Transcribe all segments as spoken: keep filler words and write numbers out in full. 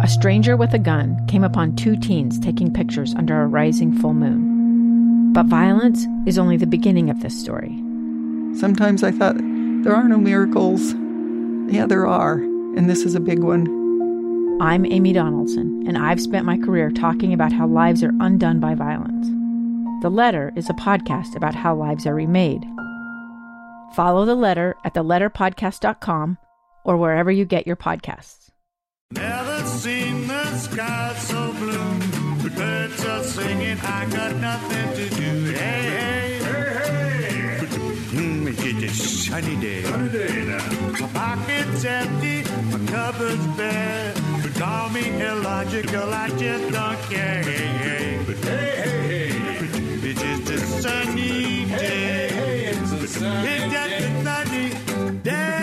a stranger with a gun came upon two teens taking pictures under a rising full moon. But violence is only the beginning of this story. Sometimes I thought, there are no miracles. Yeah, there are, and this is a big one. I'm Amy Donaldson, and I've spent my career talking about how lives are undone by violence. The Letter is a podcast about how lives are remade. Follow The Letter at the letter podcast dot com or wherever you get your podcasts. Never seen the sky so blue. The birds are singing, I got nothing to do. Hey, hey, hey, hey. Mm, it's a sunny day. Sunny day now. My pocket's empty, my cupboard's bare. But call me illogical, I just don't care. Hey, hey, but hey, hey, hey. It's just a sunny day. Hey, hey, hey, it's a sunny day. It's just a sunny day.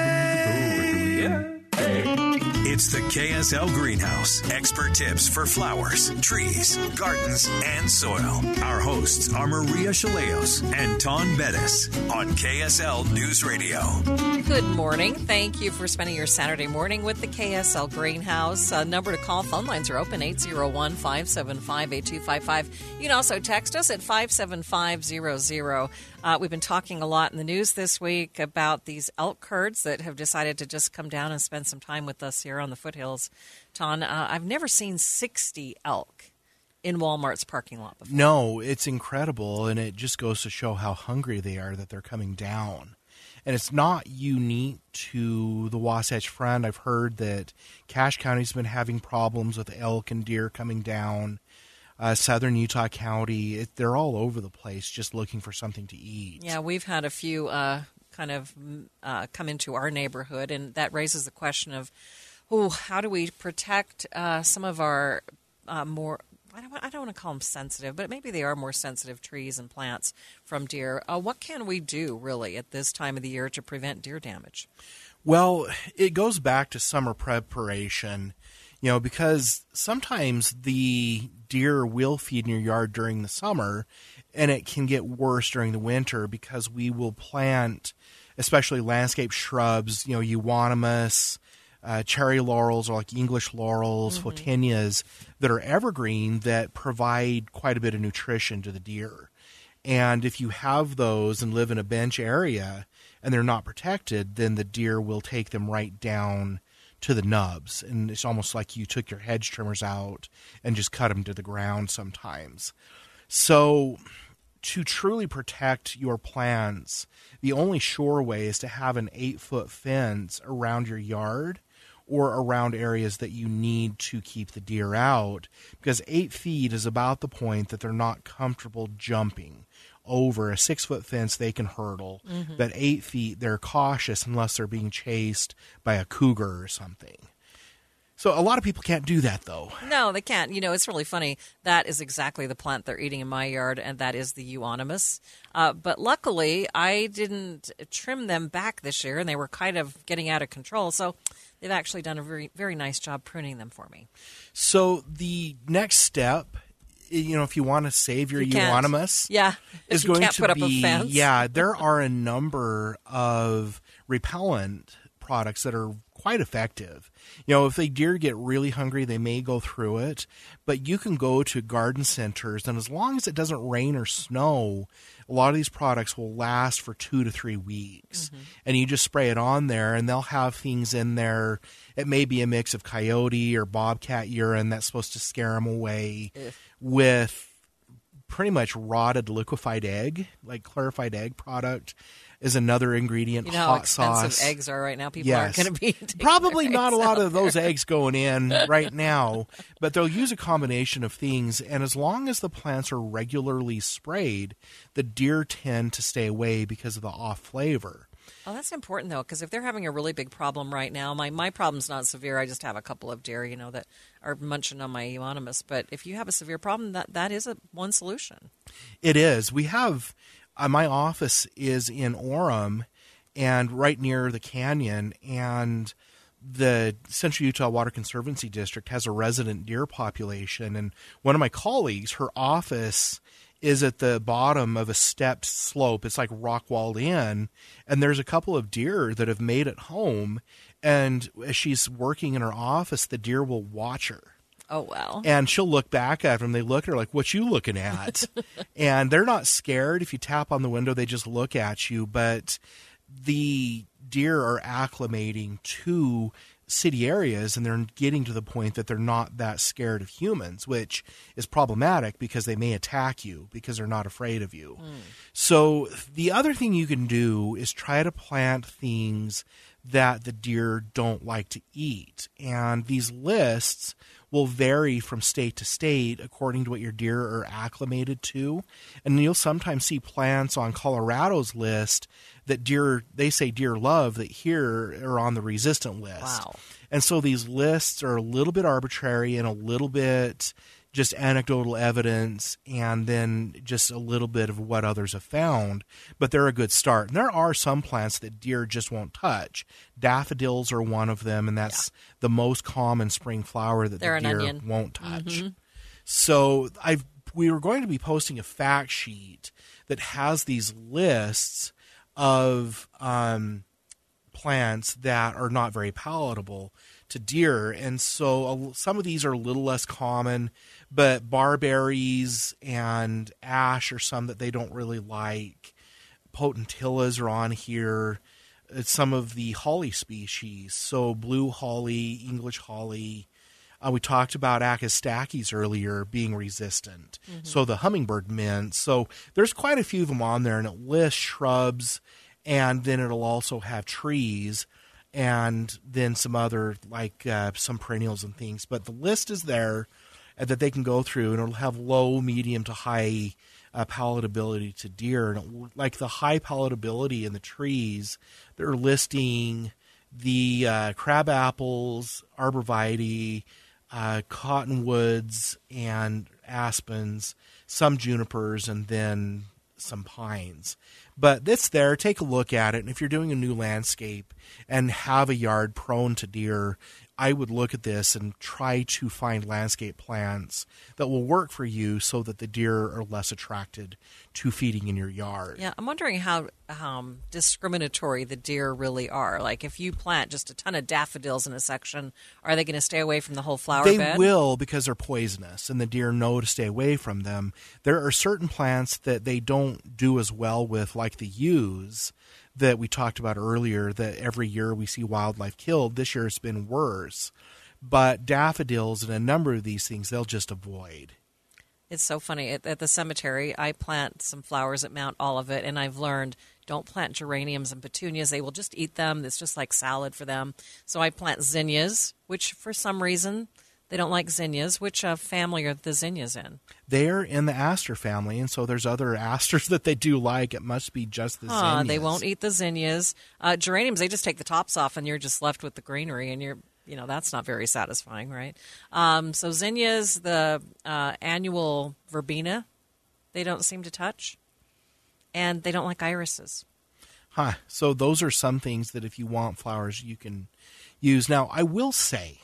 It's the K S L Greenhouse. Expert tips for flowers, trees, gardens, and soil. Our hosts are Maria Chaleos and Ton Bettis on K S L News Radio. Good morning. Thank you for spending your Saturday morning with the K S L Greenhouse. Uh, number to call, phone lines are open, eight zero one, five seven five, eight two five five. You can also text us at five seven five zero zero. Uh, we've been talking a lot in the news this week about these elk herds that have decided to just come down and spend some time with us here on the foothills. Ton, uh, I've never seen sixty elk in Walmart's parking lot before. No, it's incredible, and it just goes to show how hungry they are that they're coming down. And it's not unique to the Wasatch Front. I've heard that Cache County's been having problems with elk and deer coming down. Uh, Southern Utah County, it, they're all over the place just looking for something to eat. Yeah, we've had a few uh, kind of uh, come into our neighborhood, and that raises the question of, oh, how do we protect uh, some of our uh, more, I don't, I don't want to call them sensitive, but maybe they are more sensitive trees and plants from deer. Uh, what can we do, really, at this time of the year to prevent deer damage? Well, it goes back to summer preparation. You know, because sometimes the deer will feed in your yard during the summer, and it can get worse during the winter because we will plant, especially landscape shrubs, you know, euonymus, uh, cherry laurels, or like English laurels, mm-hmm. photinias, that are evergreen that provide quite a bit of nutrition to the deer. And if you have those and live in a bench area and they're not protected, then the deer will take them right down to the nubs, and it's almost like you took your hedge trimmers out and just cut them to the ground sometimes. So to truly protect your plants, the only sure way is to have an eight-foot fence around your yard or around areas that you need to keep the deer out, because eight feet is about the point that they're not comfortable jumping over. A six-foot fence they can hurdle, mm-hmm. but eight feet they're cautious unless they're being chased by a cougar or something. So a lot of people can't do that, though. No, they can't. You know, it's really funny. That is exactly the plant they're eating in my yard, and that is the euonymus. Uh, but luckily, I didn't trim them back this year, and they were kind of getting out of control. So they've actually done a very, very nice job pruning them for me. So the next step, you know, if you want to save your you euonymus, yeah, is you going can't to put be, up a fence. yeah, there are a number of repellent products that are quite effective. You know, if the deer get really hungry, they may go through it, but you can go to garden centers, and as long as it doesn't rain or snow, a lot of these products will last for two to three weeks. Mm-hmm. And you just spray it on there, and they'll have things in there. It may be a mix of coyote or bobcat urine that's supposed to scare them away, Ugh. with pretty much rotted liquefied egg, like clarified egg product is another ingredient. You know hot how expensive sauce. Eggs are right now? People yes. aren't going to be probably not a lot of there. those eggs going in right now, but they'll use a combination of things, and as long as the plants are regularly sprayed, the deer tend to stay away because of the off flavor. Oh, that's important, though, because if they're having a really big problem right now, my, my problem's not severe. I just have a couple of deer, you know, that are munching on my euonymus. But if you have a severe problem, that, that is a one solution. It is. We have... Uh, my office is in Orem, and right near the canyon, and the Central Utah Water Conservancy District has a resident deer population, and one of my colleagues, her office is at the bottom of a stepped slope. It's like rock walled in, and there's a couple of deer that have made it home, And as she's working in her office, the deer will watch her. Oh, wow. And she'll look back at them. They look at her like, what you looking at? And they're not scared. If you tap on the window, they just look at you. But the deer are acclimating to city areas, and they're getting to the point that they're not that scared of humans, which is problematic because they may attack you because they're not afraid of you. Mm. So the other thing you can do is try to plant things that the deer don't like to eat. And these lists will vary from state to state according to what your deer are acclimated to. And you'll sometimes see plants on Colorado's list that deer, they say deer love, that here are on the resistant list. Wow. And so these lists are a little bit arbitrary and a little bit just anecdotal evidence, and then just a little bit of what others have found, but they're a good start. And there are some plants that deer just won't touch. Daffodils are one of them, and that's yeah. the most common spring flower that they're the deer onion. won't touch. Mm-hmm. So I've we were going to be posting a fact sheet that has these lists of um, plants that are not very palatable to deer, and so some of these are a little less common, but barberries and ash are some that they don't really like. Potentillas are on here. It's some of the holly species, so blue holly, English holly. Uh, we talked about Acostachys earlier being resistant, mm-hmm. so the hummingbird mint. So there's quite a few of them on there, and it lists shrubs, and then it'll also have trees, and then some other, like uh, some perennials and things. But the list is there that they can go through, and it'll have low, medium to high uh, palatability to deer. And it, like the high palatability in the trees, they're listing the uh, crab apples, arborvitae, uh, cottonwoods, and aspens, some junipers, and then some pines. But it's there. Take a look at it. And if you're doing a new landscape and have a yard prone to deer, I would look at this and try to find landscape plants that will work for you so that the deer are less attracted to feeding in your yard. Yeah, I'm wondering how um, discriminatory the deer really are. Like, if you plant just a ton of daffodils in a section, are they going to stay away from the whole flower they bed? They will, because they're poisonous, and the deer know to stay away from them. There are certain plants that they don't do as well with, like the yews that we talked about earlier, that every year we see wildlife killed. This year it's been worse. But daffodils and a number of these things, they'll just avoid. It's so funny. At, at the cemetery, I plant some flowers at Mount Olivet, and I've learned don't plant geraniums and petunias. They will just eat them. It's just like salad for them. So I plant zinnias, which for some reason they don't like zinnias. Which uh, family are the zinnias in? They're in the aster family, and so there's other asters that they do like. It must be just the huh, zinnias. They won't eat the zinnias. Uh, geraniums, they just take the tops off, and you're just left with the greenery, and you're, you know, that's not very satisfying, right? Um, so zinnias, the uh, annual verbena, they don't seem to touch, and they don't like irises. Huh. So those are some things that if you want flowers, you can use. Now, I will say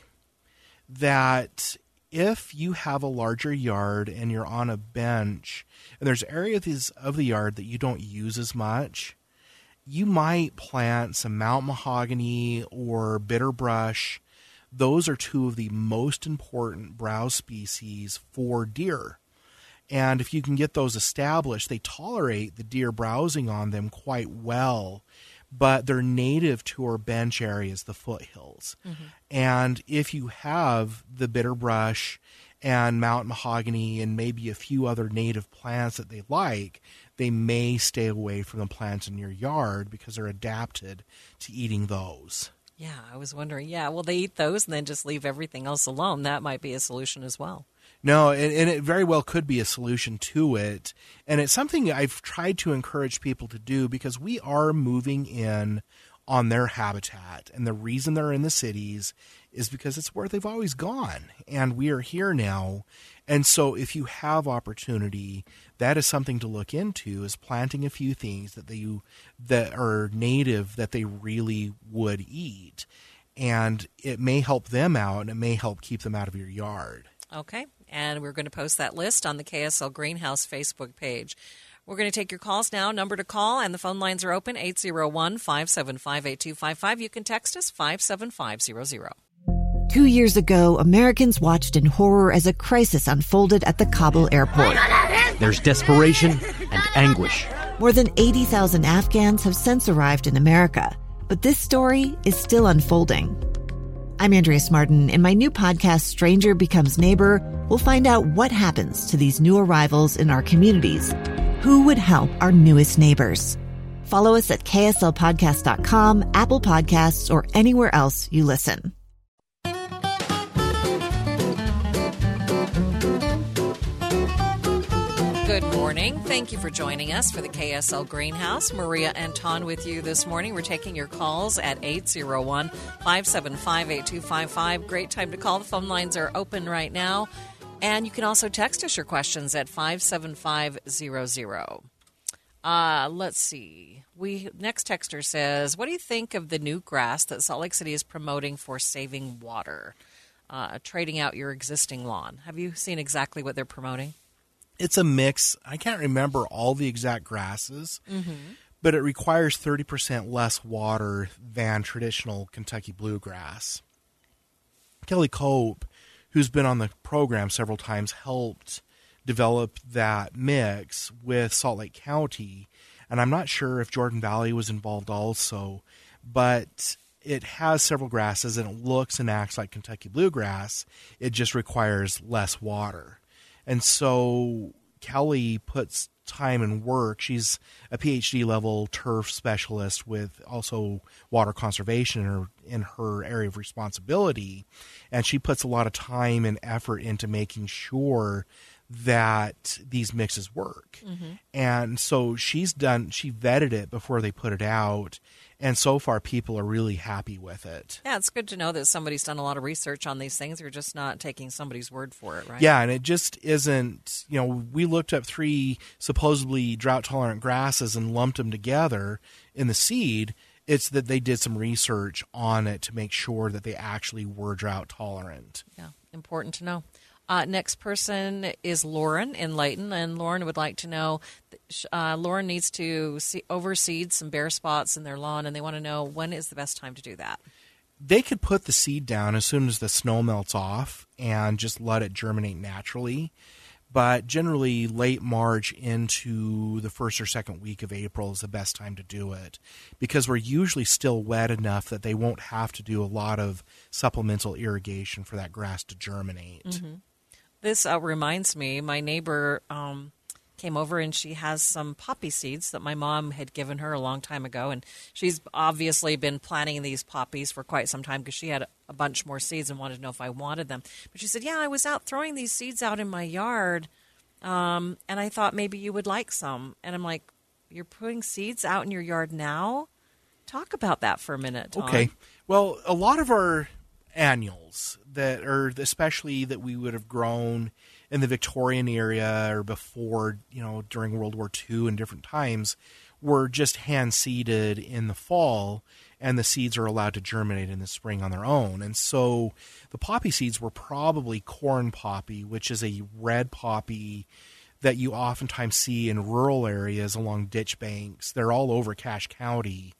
that if you have a larger yard and you're on a bench and there's areas of the yard that you don't use as much, you might plant some mountain mahogany or bitterbrush. Those are two of the most important browse species for deer. And if you can get those established, they tolerate the deer browsing on them quite well. But they're native to our bench areas, the foothills. Mm-hmm. And if you have the bitterbrush and mountain mahogany and maybe a few other native plants that they like, they may stay away from the plants in your yard because they're adapted to eating those. Yeah, I was wondering, yeah, will they eat those and then just leave everything else alone? That might be a solution as well. No, and, and it very well could be a solution to it. And it's something I've tried to encourage people to do because we are moving in on their habitat. And the reason they're in the cities is because it's where they've always gone. And we are here now. And so if you have opportunity, that is something to look into, is planting a few things that they that are native that they really would eat. And it may help them out, and it may help keep them out of your yard. Okay, and we're going to post that list on the K S L Greenhouse Facebook page. We're going to take your calls now. Number to call, and the phone lines are open, eight zero one, five seven five, eight two five five. You can text us, five seven five zero zero. Two years ago, Americans watched in horror as a crisis unfolded at the Kabul airport. There's desperation and anguish. More than eighty thousand Afghans have since arrived in America, but this story is still unfolding. I'm Andrea Smartin. In my new podcast, Stranger Becomes Neighbor, we'll find out what happens to these new arrivals in our communities. Who would help our newest neighbors? Follow us at K S L podcast dot com, Apple Podcasts, or anywhere else you listen. Good morning. Thank you for joining us for the K S L Greenhouse. Maria and Ton with you this morning. We're taking your calls at eight zero one, five seven five, eight two five five. Great time to call. The phone lines are open right now. And you can also text us your questions at five seven five zero zero. Uh, let's see. We next texter says, what do you think of the new grass that Salt Lake City is promoting for saving water? Uh, trading out your existing lawn. Have you seen exactly what they're promoting? It's a mix. I can't remember all the exact grasses, mm-hmm. but it requires thirty percent less water than traditional Kentucky bluegrass. Kelly Cope, who's been on the program several times, helped develop that mix with Salt Lake County. And I'm not sure if Jordan Valley was involved also, but it has several grasses and it looks and acts like Kentucky bluegrass. It just requires less water. And so Kelly puts time and work. She's a P H D level turf specialist with also water conservation in her, in her area of responsibility. And she puts a lot of time and effort into making sure that these mixes work. Mm-hmm. And so she's done, she vetted it before they put it out. And so far, people are really happy with it. Yeah, it's good to know that somebody's done a lot of research on these things. You're just not taking somebody's word for it, right? Yeah, and it just isn't, you know, we looked up three supposedly drought-tolerant grasses and lumped them together in the seed. It's that they did some research on it to make sure that they actually were drought-tolerant. Yeah, important to know. Uh, next person is Lauren in Layton, and Lauren would like to know, uh, Lauren needs to see, overseed some bare spots in their lawn, and they want to know when is the best time to do that. They could put the seed down as soon as the snow melts off and just let it germinate naturally. But generally, late March into the first or second week of April is the best time to do it because we're usually still wet enough that they won't have to do a lot of supplemental irrigation for that grass to germinate. Mm-hmm. This uh, reminds me, my neighbor um, came over and she has some poppy seeds that my mom had given her a long time ago. And she's obviously been planting these poppies for quite some time because she had a bunch more seeds and wanted to know if I wanted them. But she said, yeah, I was out throwing these seeds out in my yard, um, and I thought maybe you would like some. And I'm like, you're putting seeds out in your yard now? Talk about that for a minute, Tom. Okay. Well, a lot of our annuals that are especially that we would have grown in the Victorian area or before, you know, during World War Two and different times were just hand seeded in the fall, and the seeds are allowed to germinate in the spring on their own. And so the poppy seeds were probably corn poppy, which is a red poppy that you oftentimes see in rural areas along ditch banks. They're all over Cache County,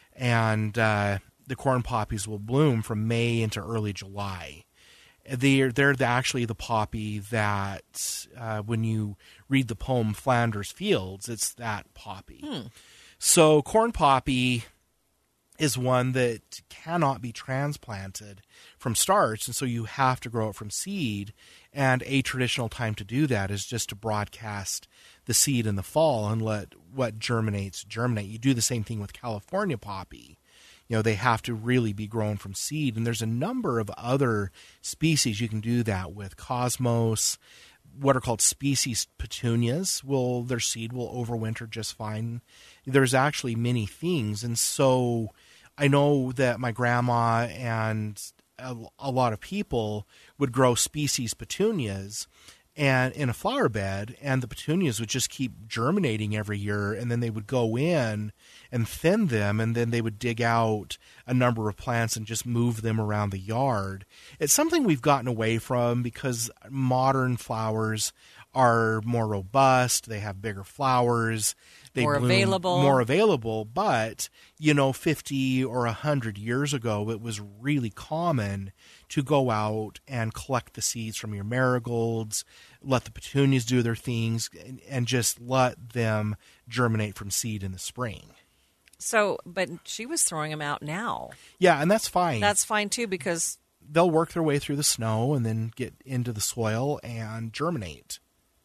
and uh, the corn poppies will bloom from May into early July. They're, they're the, actually the poppy that, uh, when you read the poem Flanders Fields, it's that poppy. Hmm. So corn poppy is one that cannot be transplanted from starts, and so you have to grow it from seed. And a traditional time to do that is just to broadcast the seed in the fall and let what germinates germinate. You do the same thing with California poppy. You know, they have to really be grown from seed. And there's a number of other species you can do that with. Cosmos, what are called species petunias, will their seed will overwinter just fine. There's actually many things. And so I know that my grandma and a, a lot of people would grow species petunias and in a flower bed, and the petunias would just keep germinating every year, and then they would go in and thin them, and then they would dig out a number of plants and just move them around the yard. It's something we've gotten away from because modern flowers are more robust. They have bigger flowers. They more bloom available. More available. But, you know, fifty or one hundred years ago, it was really common to go out and collect the seeds from your marigolds, let the petunias do their things, and, and just let them germinate from seed in the spring. So, but she was throwing them out now. Yeah, and that's fine. That's fine, too, because they'll work their way through the snow and then get into the soil and germinate.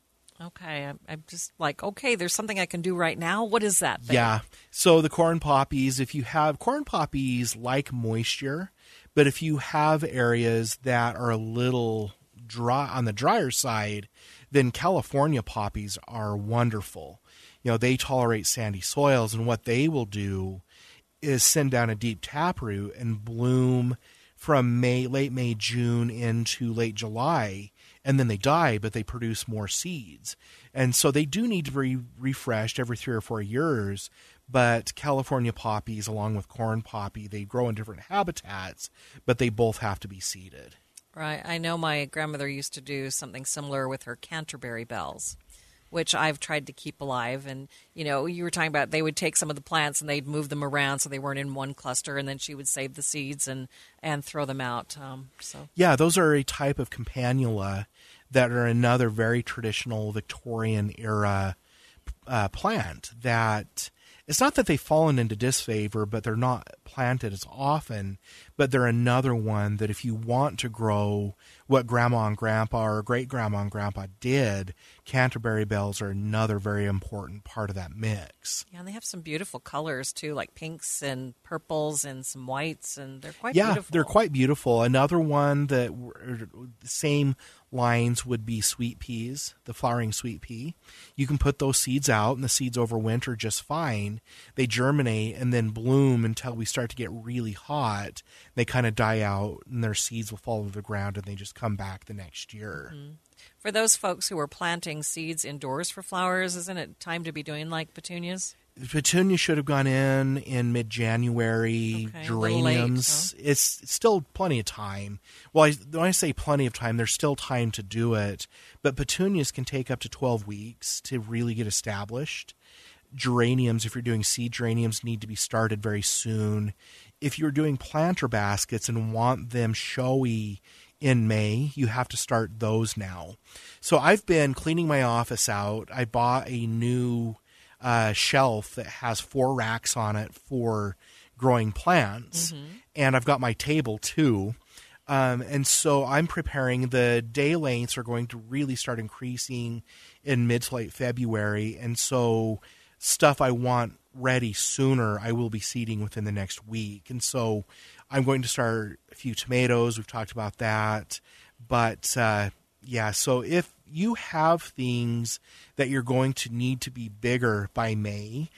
Okay, I'm, I'm just like, okay, there's something I can do right now. What is that thing? Yeah, so the corn poppies, if you have, corn poppies like moisture, but if you have areas that are a little dry, on the drier side, then California poppies are wonderful. You know, they tolerate sandy soils, and what they will do is send down a deep taproot and bloom from May, late May, June into late July, and then they die, but they produce more seeds. And so they do need to be refreshed every three or four years, but California poppies, along with corn poppy, they grow in different habitats, but they both have to be seeded. Right. I know my grandmother used to do something similar with her Canterbury bells, which I've tried to keep alive. And, you know, you were talking about they would take some of the plants and they'd move them around so they weren't in one cluster, and then she would save the seeds and, and throw them out. Um, so Yeah, those are a type of campanula that are another very traditional Victorian-era uh, plant that it's not that they've fallen into disfavor, but they're not planted as often, but they're another one that if you want to grow what Grandma and Grandpa or great-grandma and Grandpa did, Canterbury bells are another very important part of that mix. Yeah, and they have some beautiful colors, too, like pinks and purples and some whites, and they're quite yeah, beautiful. Yeah, they're quite beautiful. Another one that the same lines would be sweet peas, the flowering sweet pea. You can put those seeds out, and the seeds overwinter just fine. They germinate and then bloom until we start to get really hot. They kind of die out, and their seeds will fall to the ground, and they just come back the next year. Mm-hmm. For those folks who are planting seeds indoors for flowers, isn't it time to be doing like petunias? Petunia should have gone in in mid-January. Okay, Geraniums, late, huh? it's, it's still plenty of time. Well, I, when I say plenty of time, there's still time to do it. But petunias can take up to twelve weeks to really get established. Geraniums, if you're doing seed geraniums, need to be started very soon. If you're doing planter baskets and want them showy in May, you have to start those now. So I've been cleaning my office out. I bought a new uh, shelf that has four racks on it for growing plants, mm-hmm. and I've got my table too. Um, and so I'm preparing. The day lengths are going to really start increasing in mid to late February, and so stuff I want ready sooner, I will be seeding within the next week. And so I'm going to start a few tomatoes. We've talked about that. But, uh, yeah, so if you have things that you're going to need to be bigger by May,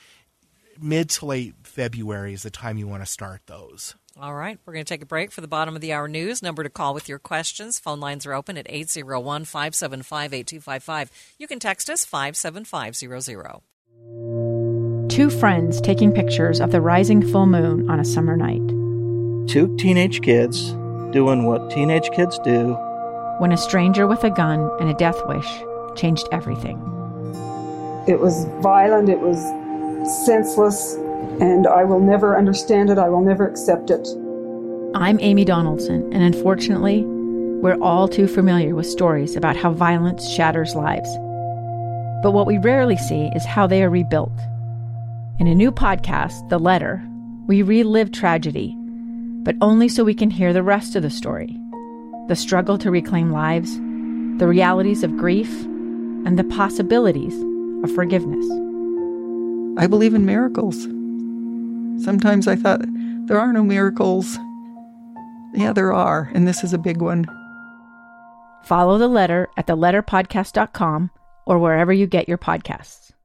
mid to late February is the time you want to start those. All right. We're going to take a break for the bottom of the hour news. Number to call with your questions. Phone lines are open at eight oh one, five seven five, eight two five five. You can text us five seven five zero zero. Two friends taking pictures of the rising full moon on a summer night. Two teenage kids doing what teenage kids do. When a stranger with a gun and a death wish changed everything. It was violent, it was senseless, and I will never understand it, I will never accept it. I'm Amy Donaldson, and unfortunately, we're all too familiar with stories about how violence shatters lives. But what we rarely see is how they are rebuilt. In a new podcast, The Letter, we relive tragedy, but only so we can hear the rest of the story. The struggle to reclaim lives, the realities of grief, and the possibilities of forgiveness. I believe in miracles. Sometimes I thought, there are no miracles. Yeah, there are, and this is a big one. Follow The Letter at the letter podcast dot com or wherever you get your podcasts.